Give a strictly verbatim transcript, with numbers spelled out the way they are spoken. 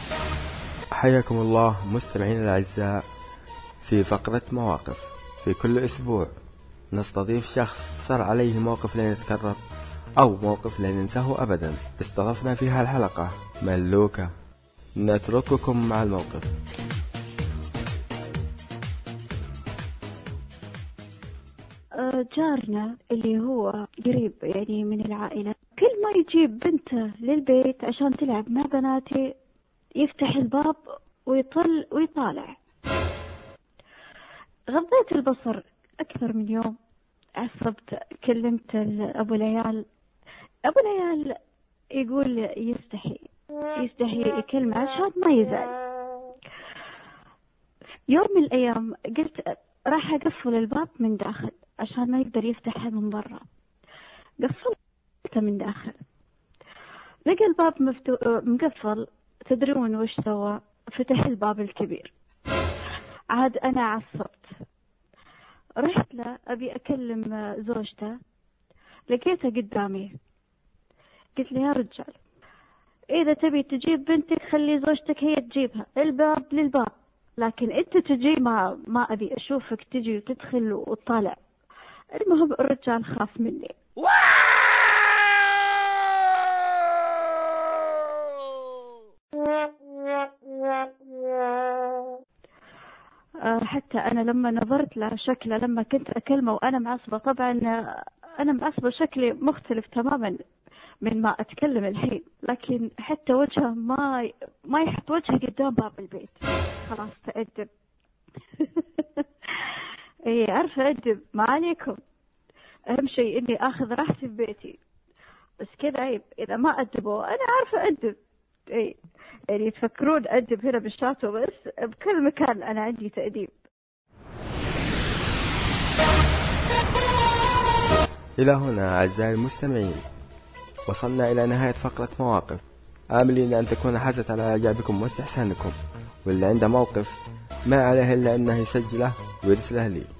حياكم الله مستمعين الأعزاء في فقرة مواقف. في كل أسبوع نستضيف شخص صار عليه موقف لا يتكرر أو موقف لا ننساه أبدا. استضفنا في هالحلقة ملوكة. نترككم مع الموقف. جارنا اللي هو قريب يعني من العائلة، كل ما يجيب بنته للبيت عشان تلعب مع بناتي يفتح الباب ويطل ويطالع. غضيت البصر أكثر من يوم، عصبت، كلمت أبو العيال. أبو العيال يقول يستحي يستحي يكلمه عشان ما يزعل. يوم من الأيام قلت راح أقفل الباب من داخل عشان ما يقدر يفتحها من برا. قفلته من داخل، لقى الباب مفتو... مقفل. تدرون وش سوى؟ فتح الباب الكبير. عاد أنا عصبت، رحت له أبي أكلم زوجته، لقيته قدامي. قلت له يا رجال، إذا تبي تجيب بنتك خلي زوجتك هي تجيبها، الباب للباب، لكن أنت تجي ما ما أبي أشوفك تجي وتدخل وتطالع. المهم الرجال خاف مني. حتى أنا لما نظرت له شكله لما كنت أكلمه وأنا معصبة، طبعا أنا معصبة شكلي مختلف تماما من ما أتكلم الحين، لكن حتى وجهه ما ما يحط وجهه قدام باب البيت. خلاص تأدب. إيه عارفة أدب، ما عليكم. أهم شيء إني أخذ راحتي في بيتي، بس كذا عيب إذا ما أدبوا. أنا عارفة أدب، إيه يعني تفكرون أدب هنا بالشاتو، بس بكل مكان أنا عندي تأديب. إلى هنا أعزائي المستمعين وصلنا إلى نهاية فقرة مواقف، آملين أن تكون حازت على إعجابكم واستحسانكم. واللي عنده موقف ما عليه إلا أنه يسجله ويرسله لي.